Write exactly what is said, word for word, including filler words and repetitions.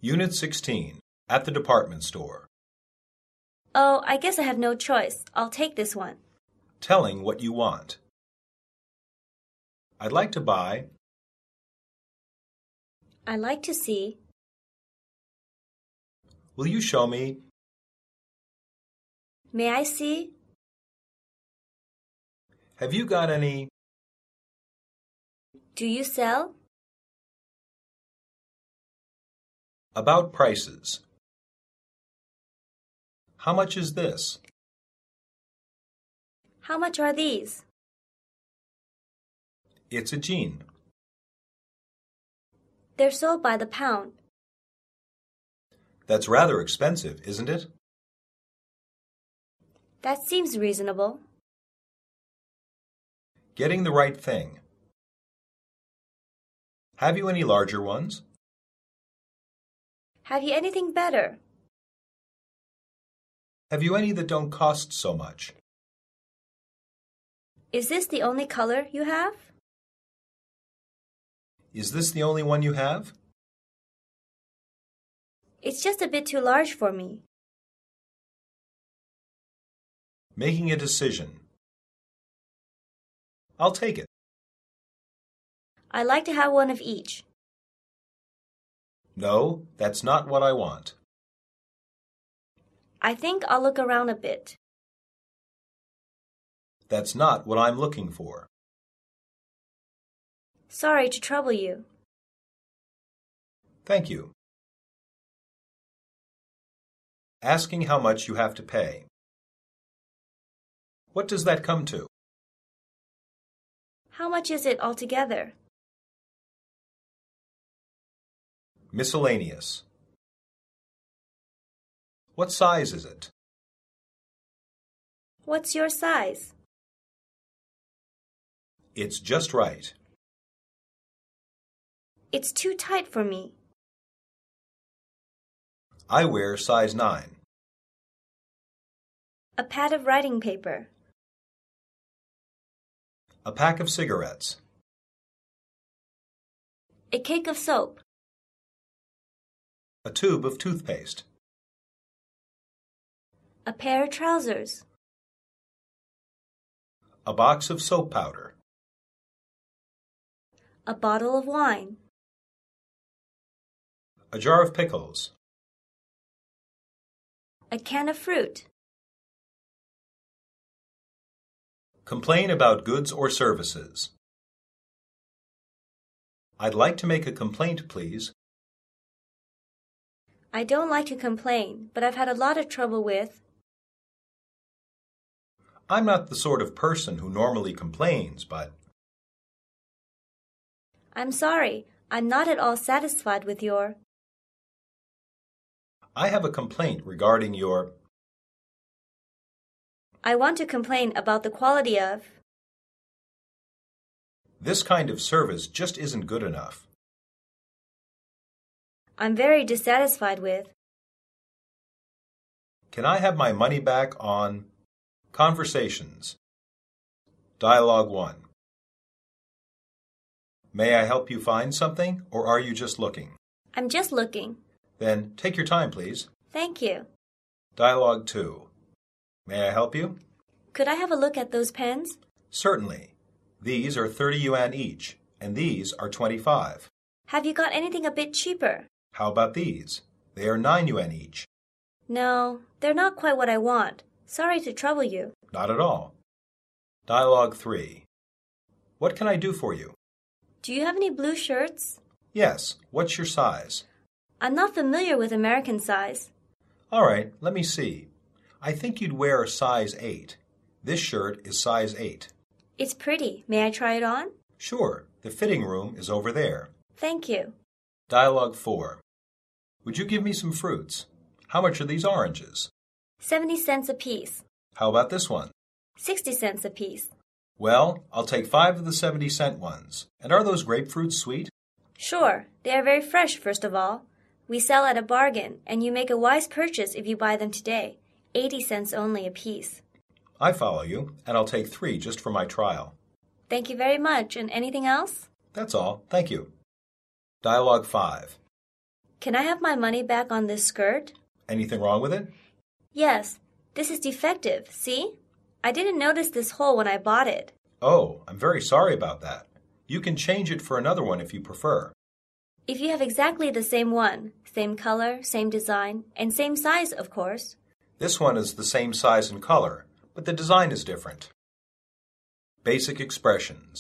Unit sixteen, at the department store. Oh, I guess I have no choice. I'll take this one. Telling what you want. I'd like to buy. I like to see. Will you show me? May I see? Have you got any? Do you sell? About prices. How much is this? How much are these? It's a jean. They're sold by the pound. That's rather expensive, isn't it? That seems reasonable. Getting the right thing. Have you any larger ones? Have you anything better? Have you any that don't cost so much? Is this the only color you have? Is this the only one you have? It's just a bit too large for me. Making a decision. I'll take it. I'd like to have one of each. No, that's not what I want. I think I'll look around a bit. That's not what I'm looking for. Sorry to trouble you. Thank you. Asking how much you have to pay. What does that come to? How much is it altogether? Miscellaneous. What size is it? What's your size? It's just right. It's too tight for me. I wear size nine. A pad of writing paper. A pack of cigarettes. A cake of soap. A tube of toothpaste. A pair of trousers. A box of soap powder. A bottle of wine. A jar of pickles. A can of fruit. Complain about goods or services. I'd like to make a complaint, please. I don't like to complain, but I've had a lot of trouble with. I'm not the sort of person who normally complains, but... I'm sorry, I'm not at all satisfied with your... I have a complaint regarding your... I want to complain about the quality of... This kind of service just isn't good enough. I'm very dissatisfied with... Can I have my money back on... Conversations. Dialogue one. May I help you find something, or are you just looking? I'm just looking. Then take your time, please. Thank you. Dialogue two. May I help you? Could I have a look at those pens? Certainly. These are thirty yuan each, and these are twenty-five. Have you got anything a bit cheaper? How about these? They are nine yuan each. No, they're not quite what I want. Sorry to trouble you. Not at all. Dialogue three. What can I do for you? Do you have any blue shirts? Yes. What's your size? I'm not familiar with American size. All right, let me see. I think you'd wear a size eight. This shirt is size eight. It's pretty. May I try it on? Sure. The fitting room is over there. Thank you. Dialogue four. Would you give me some fruits? How much are these oranges? Seventy cents apiece. How about this one? Sixty cents apiece. Well, I'll take five of the seventy-cent ones. And are those grapefruits sweet? Sure. They are very fresh, first of all. We sell at a bargain, and you make a wise purchase if you buy them today. Eighty cents only apiece. I follow you, and I'll take three just for my trial. Thank you very much. And anything else? That's all. Thank you. Dialogue five. Can I have my money back on this skirt? Anything wrong with it? Yes. This is defective, see? I didn't notice this hole when I bought it. Oh, I'm very sorry about that. You can change it for another one if you prefer. If you have exactly the same one, same color, same design, and same size, of course. This one is the same size and color, but the design is different. Basic expressions.